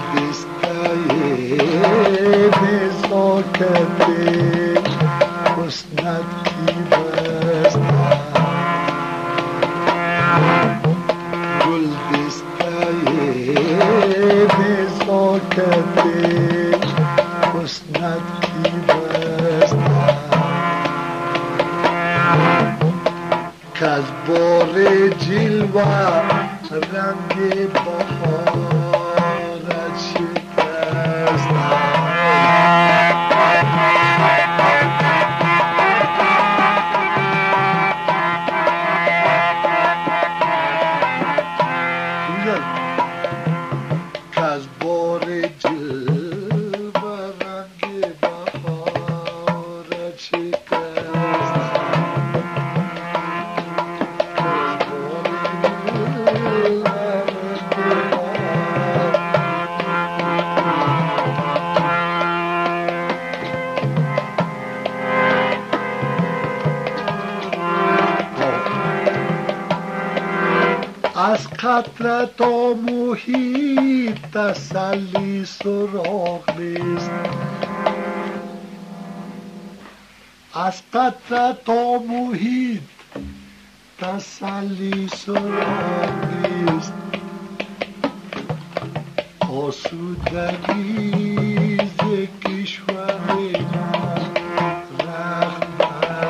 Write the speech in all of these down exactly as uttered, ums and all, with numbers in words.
گلدستای نزاکت حسنت کی بستم گلدستای نزاکت حسنت کی بستم کز بار جلوه رنگ بهارت شکستم کز بار جلوه رنگ بهارت شکستم از قطره تا محیط تسلی سراغ نیست از قطره تا محیط تسلی سراغ نیست آسودگی ز کشور ما رخت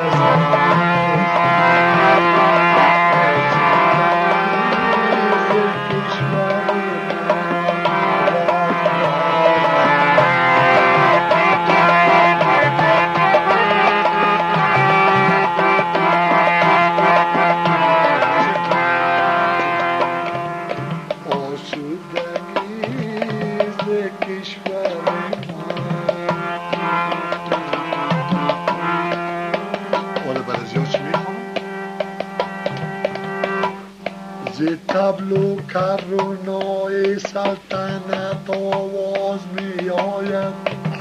تبلو کرونای سلطنت آواز می آید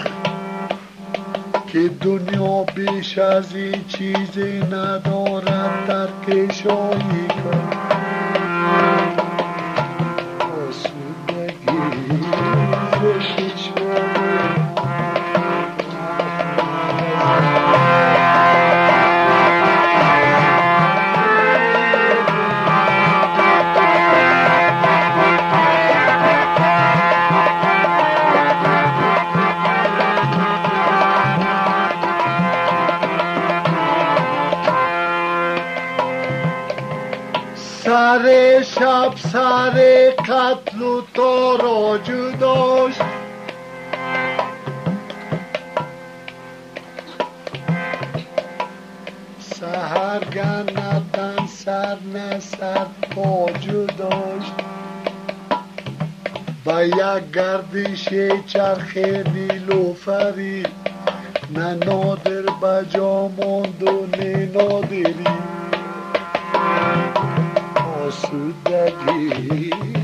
که دنیا بیش از این چیزی ندارد در کشایی کن آسودگی ز کشور سر شب سر قتل و تاراج داشت سحرگنتن سر نه سر تاج داشت و یک گردش چرخ نیلوفری نه نادر بجا ماند و نه نادری آسودگی